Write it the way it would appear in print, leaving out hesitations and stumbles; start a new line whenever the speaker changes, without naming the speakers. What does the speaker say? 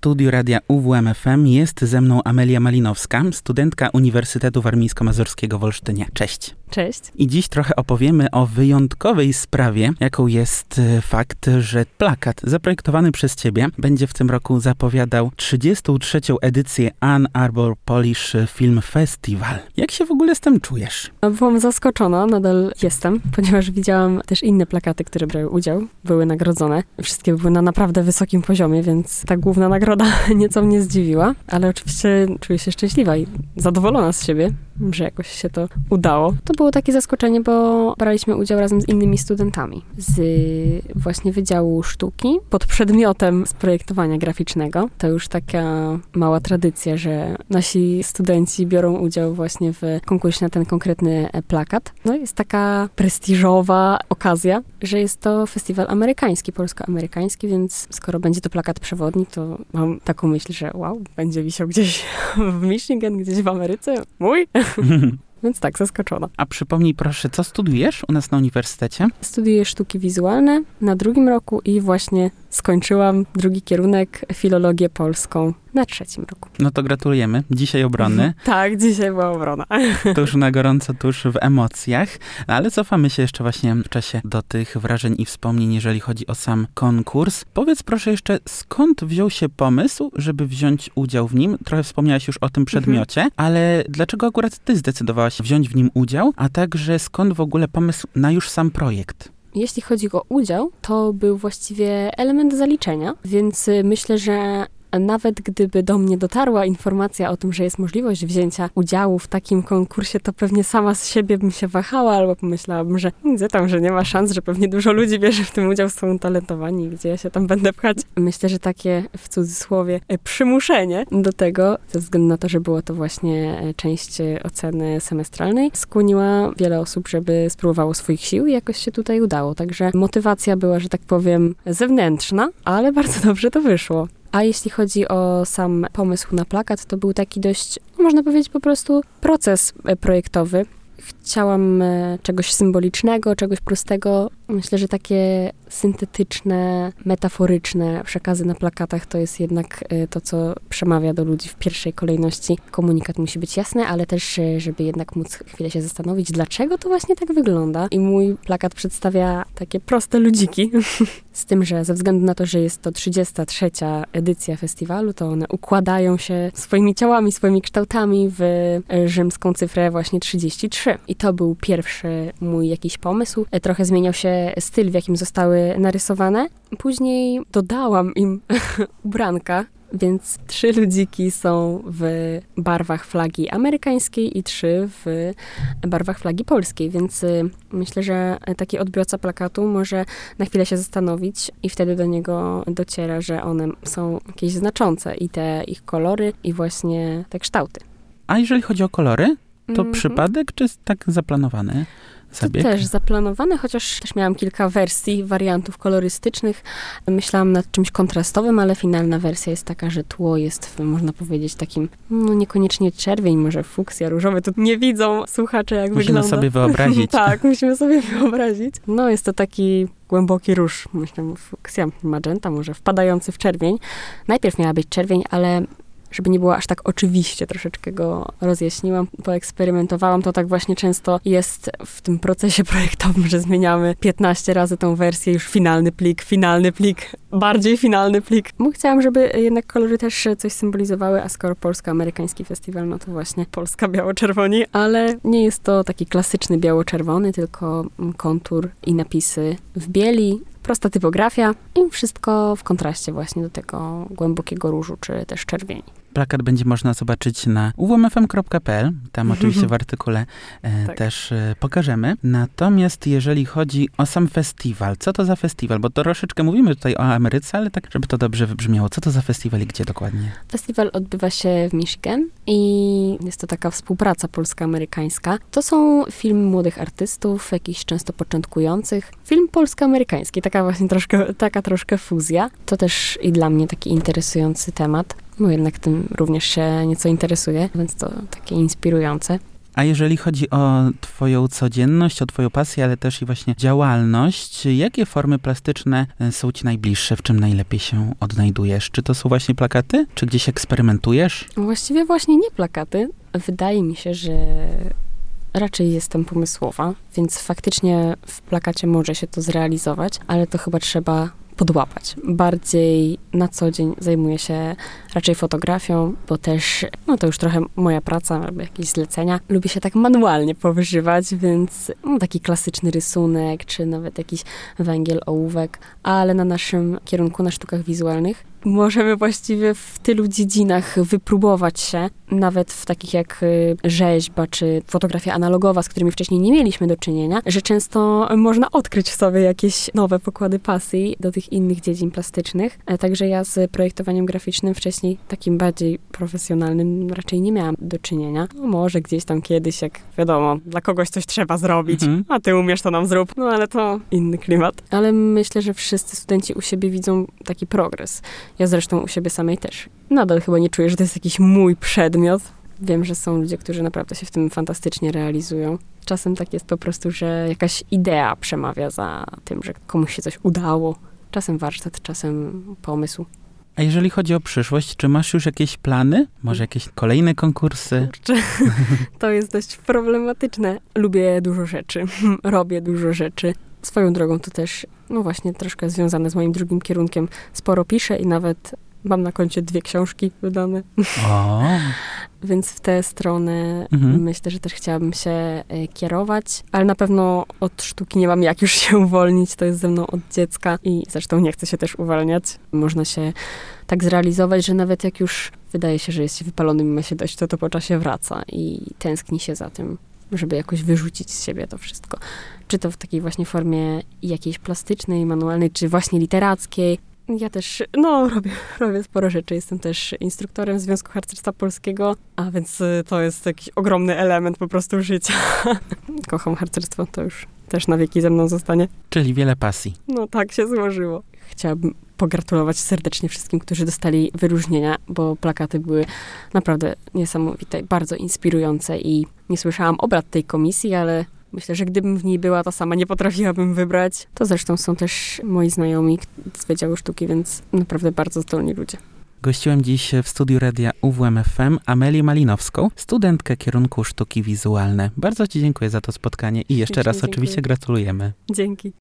studiu radia UWMFM jest ze mną Amelia Malinowska, studentka Uniwersytetu Warmińsko-Mazurskiego w Olsztynie. Cześć.
Cześć.
I dziś trochę opowiemy o wyjątkowej sprawie, jaką jest fakt, że plakat zaprojektowany przez ciebie będzie w tym roku zapowiadał 33. edycję Ann Arbor Polish Film Festival. Jak się w ogóle z tym czujesz?
Byłam zaskoczona, nadal jestem, ponieważ widziałam też inne plakaty, które brały udział, były nagrodzone. Wszystkie były na naprawdę wysokim poziomie, więc ta główna nagroda nieco mnie zdziwiła, ale oczywiście czuję się szczęśliwa i zadowolona z siebie, że jakoś się to udało. To było takie zaskoczenie, bo braliśmy udział razem z innymi studentami z właśnie Wydziału Sztuki pod przedmiotem z projektowania graficznego. To już taka mała tradycja, że nasi studenci biorą udział właśnie w konkursie na ten konkretny plakat. No jest taka prestiżowa okazja, że jest to festiwal amerykański, polsko-amerykański, więc skoro będzie to plakat przewodni, to mam taką myśl, że wow, będzie wisiał gdzieś w Michigan, gdzieś w Ameryce. Mój! Więc tak, zaskoczona.
A przypomnij proszę, co studiujesz u nas na uniwersytecie?
Studiuję sztuki wizualne na 2. roku i właśnie skończyłam 2. kierunek filologię polską na 3. roku.
No to gratulujemy. Dzisiaj obrony.
Tak, dzisiaj była obrona.
Tuż na gorąco, tuż w emocjach. Ale cofamy się jeszcze właśnie w czasie do tych wrażeń i wspomnień, jeżeli chodzi o sam konkurs. Powiedz proszę jeszcze, skąd wziął się pomysł, żeby wziąć udział w nim? Trochę wspomniałaś już o tym przedmiocie, ale dlaczego akurat ty zdecydowałaś wziąć w nim udział? A także skąd w ogóle pomysł na już sam projekt?
Jeśli chodzi o udział, to był właściwie element zaliczenia, więc myślę, że nawet gdyby do mnie dotarła informacja o tym, że jest możliwość wzięcia udziału w takim konkursie, to pewnie sama z siebie bym się wahała, albo pomyślałabym, że widzę tam, że nie ma szans, że pewnie dużo ludzi bierze w tym udział, są utalentowani, gdzie ja się tam będę pchać. Myślę, że takie w cudzysłowie przymuszenie do tego, ze względu na to, że było to właśnie część oceny semestralnej, skłoniła wiele osób, żeby spróbowało swoich sił i jakoś się tutaj udało. Także motywacja była, że tak powiem, zewnętrzna, ale bardzo dobrze to wyszło. A jeśli chodzi o sam pomysł na plakat, to był taki dość, można powiedzieć, po prostu proces projektowy. Chciałam czegoś symbolicznego, czegoś prostego. Myślę, że takie syntetyczne, metaforyczne przekazy na plakatach to jest jednak to, co przemawia do ludzi w pierwszej kolejności. Komunikat musi być jasny, ale też, żeby jednak móc chwilę się zastanowić, dlaczego to właśnie tak wygląda. I mój plakat przedstawia takie proste ludziki. Z tym, że ze względu na to, że jest to 33. edycja festiwalu, to one układają się swoimi ciałami, swoimi kształtami w rzymską cyfrę właśnie 33. I to był pierwszy mój jakiś pomysł. Trochę zmieniał się styl, w jakim zostały narysowane. Później dodałam im ubranka, więc 3 ludziki są w barwach flagi amerykańskiej i 3 w barwach flagi polskiej, więc myślę, że taki odbiorca plakatu może na chwilę się zastanowić i wtedy do niego dociera, że one są jakieś znaczące i te ich kolory i właśnie te kształty.
A jeżeli chodzi o kolory, to przypadek czy tak zaplanowany zabieg?
To też zaplanowane, chociaż też miałam kilka wersji, wariantów kolorystycznych. Myślałam nad czymś kontrastowym, ale finalna wersja jest taka, że tło jest, można powiedzieć, takim, no niekoniecznie czerwień, może fuksja, różowy. Tu nie widzą słuchacze, jak wygląda.
Musimy sobie wyobrazić.
Tak, musimy sobie wyobrazić. No jest to taki głęboki róż, myślę, fuksja, magenta, może wpadający w czerwień. Najpierw miała być czerwień, ale żeby nie było aż tak oczywiście, troszeczkę go rozjaśniłam, poeksperymentowałam. To tak właśnie często jest w tym procesie projektowym, że zmieniamy 15 razy tą wersję, już finalny plik, bardziej finalny plik. Bo chciałam, żeby jednak kolory też coś symbolizowały, a skoro polsko-amerykański festiwal, no to właśnie Polska biało-czerwoni, ale nie jest to taki klasyczny biało-czerwony, tylko kontur i napisy w bieli, prosta typografia i wszystko w kontraście właśnie do tego głębokiego różu, czy też czerwieni.
Plakat będzie można zobaczyć na uwmfm.pl. Tam oczywiście w artykule
tak.
też pokażemy. Natomiast jeżeli chodzi o sam festiwal, co to za festiwal? Bo troszeczkę mówimy tutaj o Ameryce, ale tak, żeby to dobrze wybrzmiało. Co to za festiwal i gdzie dokładnie?
Festiwal odbywa się w Michigan i jest to taka współpraca polsko-amerykańska. To są filmy młodych artystów, jakichś często początkujących. Film polsko-amerykański, taka troszkę fuzja. To też i dla mnie taki interesujący temat. Bo jednak tym również się nieco interesuję, więc to takie inspirujące.
A jeżeli chodzi o twoją codzienność, o twoją pasję, ale też i właśnie działalność, jakie formy plastyczne są ci najbliższe, w czym najlepiej się odnajdujesz? Czy to są właśnie plakaty? Czy gdzieś eksperymentujesz?
Właściwie właśnie nie plakaty. Wydaje mi się, że raczej jestem pomysłowa, więc faktycznie w plakacie może się to zrealizować, ale to chyba trzeba podłapać. Bardziej na co dzień zajmuję się raczej fotografią, bo też, to już trochę moja praca, albo jakieś zlecenia. Lubię się tak manualnie powyżywać, więc taki klasyczny rysunek, czy nawet jakiś węgiel, ołówek, ale na naszym kierunku, na sztukach wizualnych, możemy właściwie w tylu dziedzinach wypróbować się, nawet w takich jak rzeźba, czy fotografia analogowa, z którymi wcześniej nie mieliśmy do czynienia, że często można odkryć w sobie jakieś nowe pokłady pasji do tych innych dziedzin plastycznych. Także ja z projektowaniem graficznym wcześniej takim bardziej profesjonalnym raczej nie miałam do czynienia. Może gdzieś tam kiedyś, jak wiadomo, dla kogoś coś trzeba zrobić, a ty umiesz, to nam zrób. Ale to inny klimat. Ale myślę, że wszyscy studenci u siebie widzą taki progres. Ja zresztą u siebie samej też. Nadal chyba nie czuję, że to jest jakiś mój przedmiot. Wiem, że są ludzie, którzy naprawdę się w tym fantastycznie realizują. Czasem tak jest po prostu, że jakaś idea przemawia za tym, że komuś się coś udało. Czasem warsztat, czasem pomysł.
A jeżeli chodzi o przyszłość, czy masz już jakieś plany? Może jakieś kolejne konkursy?
Kurczę, to jest dość problematyczne. Lubię dużo rzeczy, robię dużo rzeczy. Swoją drogą to też, właśnie troszkę związane z moim drugim kierunkiem. Sporo piszę i nawet mam na koncie 2 książki wydane.
O.
Więc w tę stronę myślę, że też chciałabym się kierować, ale na pewno od sztuki nie mam jak już się uwolnić. To jest ze mną od dziecka i zresztą nie chcę się też uwalniać. Można się tak zrealizować, że nawet jak już wydaje się, że jest się wypalonym i ma się dość, to po czasie wraca i tęskni się za tym, żeby jakoś wyrzucić z siebie to wszystko. Czy to w takiej właśnie formie jakiejś plastycznej, manualnej, czy właśnie literackiej. Ja też, robię sporo rzeczy. Jestem też instruktorem Związku Harcerstwa Polskiego, a więc to jest jakiś ogromny element po prostu życia. Kocham harcerstwo, to już też na wieki ze mną zostanie.
Czyli wiele pasji.
Tak się złożyło. Chciałabym pogratulować serdecznie wszystkim, którzy dostali wyróżnienia, bo plakaty były naprawdę niesamowite, bardzo inspirujące i nie słyszałam obrad tej komisji, ale myślę, że gdybym w niej była, to sama nie potrafiłabym wybrać. To zresztą są też moi znajomi z Wydziału Sztuki, więc naprawdę bardzo zdolni ludzie.
Gościłem dziś w studiu radia UWMFM Amelię Malinowską, studentkę kierunku sztuki wizualne. Bardzo ci dziękuję za to spotkanie i jeszcze raz oczywiście gratulujemy.
Dzięki.